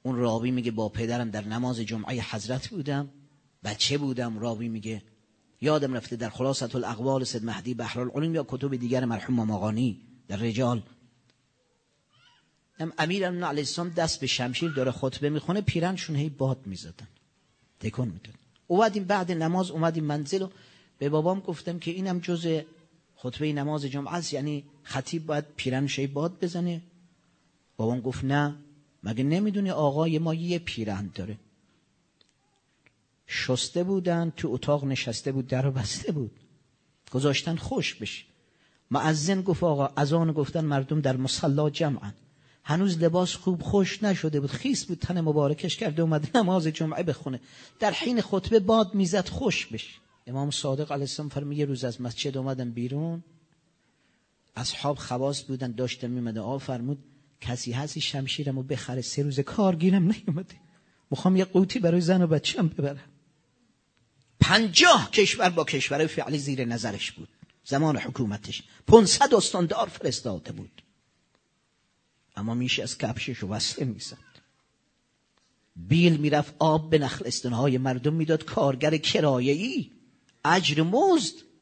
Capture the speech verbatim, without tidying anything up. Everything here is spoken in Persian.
اون راوی میگه با پدرم در نماز جمعه حضرت بودم، بچه بودم. راوی میگه یادم رفته در خلاصة الاقوال سید مهدی بحرالعلوم یا کتب دیگر مرحوم ماماقانی در رجال، امیرالمومنین علیه السلام دست به شمشیر داره خطبه میخونه، پیرنشون هی باد میزدن، تکون میداد. اومدیم بعد نماز اومدیم منزل و به بابام گفتم که اینم جز خطبه نماز جمعه است، یعنی خطیب باید پیرنش هی باد بزنه؟ بابام گفت نه، مگه نمیدونی آقای ما یه پیرن داره؟ شسته بودن، تو اتاق نشسته بود، در رو بسته بود، گذاشتن خوش بشه. مؤذن گفت آقا اذان گفتن مردم در مصلا جمعن، هنوز لباس خوب خوش نشده بود، خیس بود، تن مبارکش کرده اومد نماز جمعه بخونه، در حین خطبه باد میزد خوش بشه. امام صادق علیه السلام فرمود یه روز از مسجد اومدم بیرون، اصحاب خواص بودن داشتم میمده، آقا فرمود کسی هستی شمشیرمو بخره، سه روز کار گیرم نیومده، میخوام یه قوطی برای زن و بچه‌م ببرم. پنجاه کشور با کشور فعلی زیر نظرش بود زمان حکومتش، پانصد استاندار فرستاده بود، اما میشه از کفشش وصله میزد. بیل میرفت آب به نخلستانهای مردم میداد، کارگر کرایه‌ای اجر مزد.